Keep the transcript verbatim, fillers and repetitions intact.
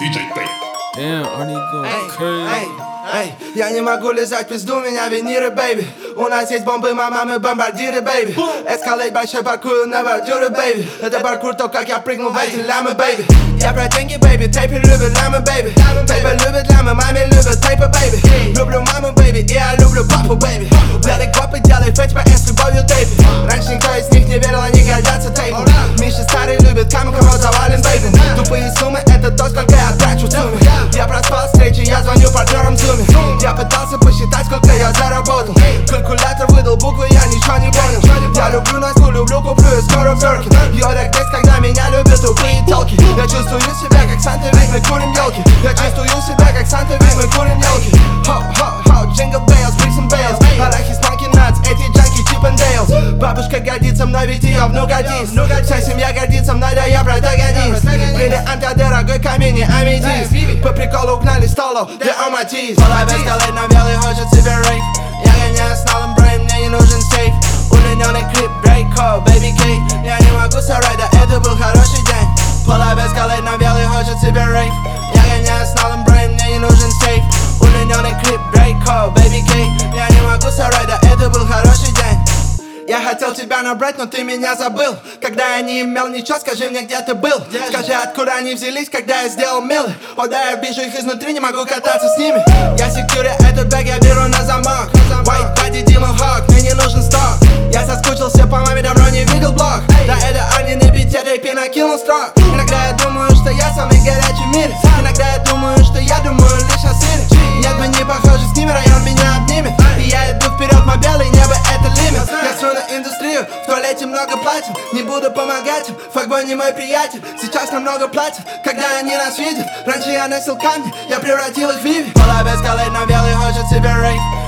ди джей Pay. Damn, Arnie going Эй, crazy. эй, эй, я не могу лизать пизду, меня виниры, бэйби. У нас есть бомбы, мама, мы бомбардиры, бэйби. Эскалейт большой паркую на бордюры, бэйби. Это паркур, то как я прыгнул в эти лямы, бэйби. Я про деньги, бэйби, тейпы любят лямы, бэйби. Тейпы любят лямы, маме любят тейпы, бэйби. Люблю маму, бэйби, и я люблю папу, бэйби. Белый коп и делай фэтч по с любовью, тейпи. Раньше никто из них не верил, они годятся тейпу. Миша старый любит камень, кому завален, бэйби. Тупые суммы, это то, сколько я трачу в сумме. Я проспал встречи, я звоню партнерам в зуме. Я пытался посчитать, сколько я заработал. Калькулятор выдал буквы, я ничего не понял. Я люблю Настю, люблю, куплю и скоро в Бёркин. Йода здесь, когда меня любят тупые толки. Я чувствую себя как Санта, ведь мы курим елки. Я чувствую себя как Санта, ведь мы курим елки. Хоп-хоп-хоп, джингл бейлс, брикс и бейлс. Арахис, манки, натс, эти джанки, чип и дейлс. Бабушка гордится мной, ведь ее внука дис. Вся семья гордится мной, да я протагонист. Бриллиант, а дорогой камень и аметист. По приколу угнали столов, для аматист. Половец колет на белый, хочет себе рейв. Я гоняю с новым брейм, мне не нужен сейф. Удлиненный клип, брейк-код, бэйби кей. Я не могу соврать, да это был хороший день. Половец колет на белый, хочет себе рейв. Я гоняю с новым брейм, мне не нужен сейф. Удлиненный клип, брейк-код, бэйби кей. Я не могу соврать, да это был хороший день. Я хотел тебя набрать, но ты меня забыл. Когда я не имел ничего, скажи мне, где ты был. Скажи, откуда они взялись, когда я сделал милый. О да, я вижу их изнутри, не могу кататься с ними. Я секьюри, этот бэг я беру на замок. White body, Demon Hawk, мне не нужен сток. Я соскучился по маме, давно не видел блог. Да это Арни, не бить, я рэпи накинул строк. Иногда я думаю, что я самый горячий в мире. Иногда я думаю, что я думаю лишь о сыре. Нет, мы не похожи с ними, район меня обнимет. И я иду вперед, мой белый небо это лимит. Я стру на индустрию, в туалете много платят. Не буду помогать им, факбой не мой приятель. Сейчас намного платят, когда они нас видят. Раньше я носил камни, я превратил их в Виви. Половец колет на белый, хочет себе рейв.